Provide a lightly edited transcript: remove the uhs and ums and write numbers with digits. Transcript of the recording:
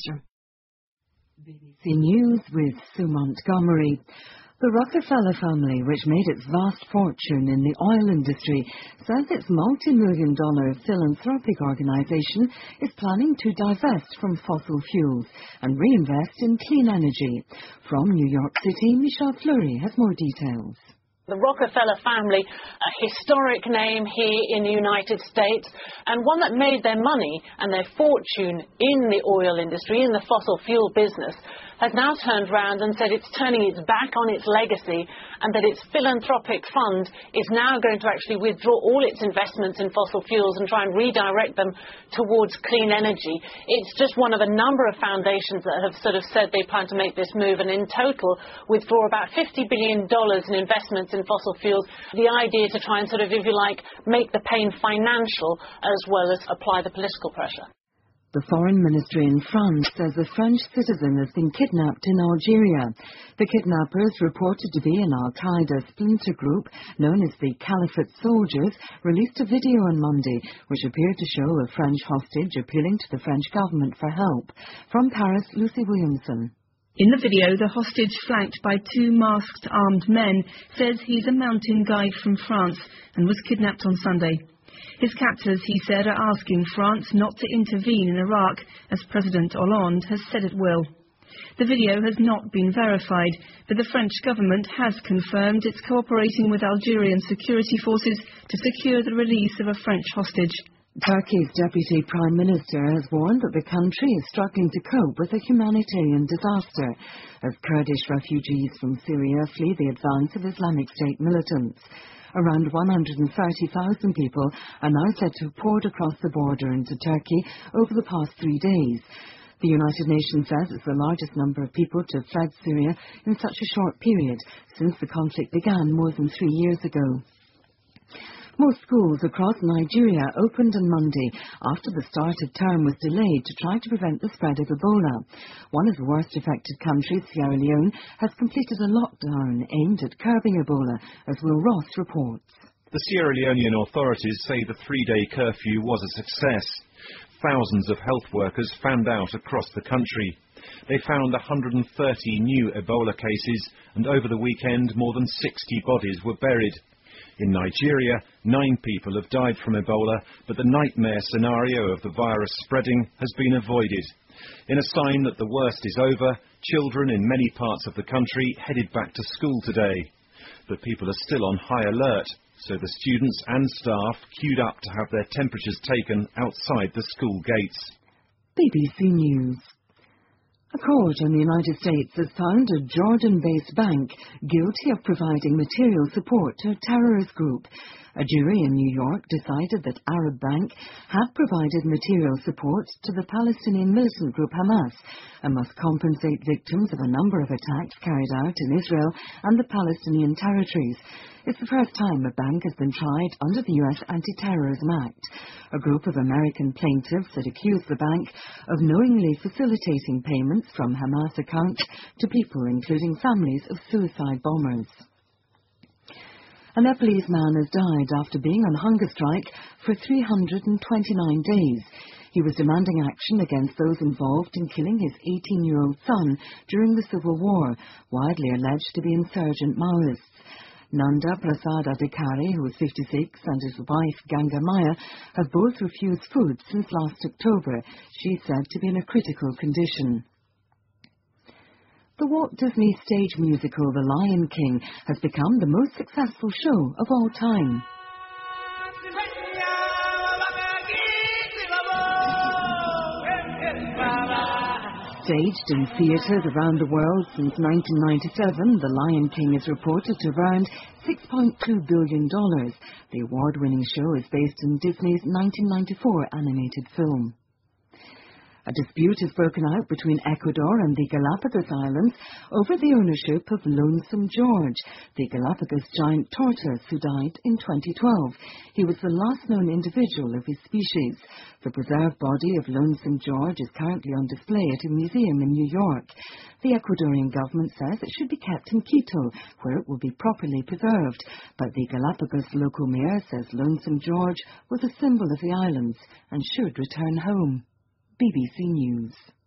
pleasure. BBC News with Sue Montgomery. The Rockefeller family, which made its vast fortune in the oil industry, says its multi-million-dollar philanthropic organisation is planning to divest from fossil fuels and reinvest in clean energy. From New York City, Michelle Fleury has more details. The Rockefeller family, a historic name here in the United States, and one that made their money and their fortune in the oil industry, in the fossil fuel business, has now turned around and said it's turning its back on its legacy and that its philanthropic fund is now going to actually withdraw all its investments in fossil fuels and try and redirect them towards clean energy. It's just one of a number of foundations that have sort of said they plan to make this move and in total withdraw about $50 billion in investments in fossil fuels. The idea to try and sort of, if you like, make the pain financial as well as apply the political pressure. The Foreign Ministry in France says a French citizen has been kidnapped in Algeria. The kidnappers, reported to be an al-Qaeda splinter group known as the Caliphate Soldiers, released a video on Monday which appeared to show a French hostage appealing to the French government for help. From Paris, Lucy Williamson. In the video, the hostage, flanked by two masked armed men, says he's a mountain guide from France and was kidnapped on Sunday. His captors, he said, are asking France not to intervene in Iraq, as President Hollande has said it will. The video has not been verified, but the French government has confirmed it's cooperating with Algerian security forces to secure the release of a French hostage. Turkey's Deputy Prime Minister has warned that the country is struggling to cope with a humanitarian disaster as Kurdish refugees from Syria flee the advance of Islamic State militants. Around 130,000 people are now said to have poured across the border into Turkey over the past 3 days. The United Nations says it's the largest number of people to have fled Syria in such a short period since the conflict began more than 3 years ago. Most schools across Nigeria opened on Monday after the start of term was delayed to try to prevent the spread of Ebola. One of the worst affected countries, Sierra Leone, has completed a lockdown aimed at curbing Ebola, as Will Ross reports. The Sierra Leonean authorities say the 3-day curfew was a success. Thousands of health workers fanned out across the country. They found 130 new Ebola cases, and over the weekend more than 60 bodies were buried. In Nigeria, 9 people have died from Ebola, but the nightmare scenario of the virus spreading has been avoided. In a sign that the worst is over, children in many parts of the country headed back to school today. But people are still on high alert, so the students and staff queued up to have their temperatures taken outside the school gates. BBC News. A court in the United States has found a Jordan-based bank guilty of providing material support to a terrorist group. A jury in New York decided that Arab Bank had provided material support to the Palestinian militant group Hamas and must compensate victims of a number of attacks carried out in Israel and the Palestinian territories. It's the first time a bank has been tried under the U.S. Anti-Terrorism Act. A group of American plaintiffs had accused the bank of knowingly facilitating payments from Hamas accounts to people, including families of suicide bombers. A Nepalese man has died after being on hunger strike for 329 days. He was demanding action against those involved in killing his 18-year-old son during the Civil War, widely alleged to be insurgent Maoists. Nanda Prasad Adhikari, who was 56, and his wife Ganga Maya have both refused food since last October. She's said to be in a critical condition. The Walt Disney stage musical The Lion King has become the most successful show of all time. Staged in theatres around the world since 1997, The Lion King is reported to have earned $6.2 billion. The award-winning show is based on Disney's 1994 animated film. A dispute has broken out between Ecuador and the Galapagos Islands over the ownership of Lonesome George, the Galapagos giant tortoise who died in 2012. He was the last known individual of his species. The preserved body of Lonesome George is currently on display at a museum in New York. The Ecuadorian government says it should be kept in Quito, where it will be properly preserved. But the Galapagos local mayor says Lonesome George was a symbol of the islands and should return home. BBC News.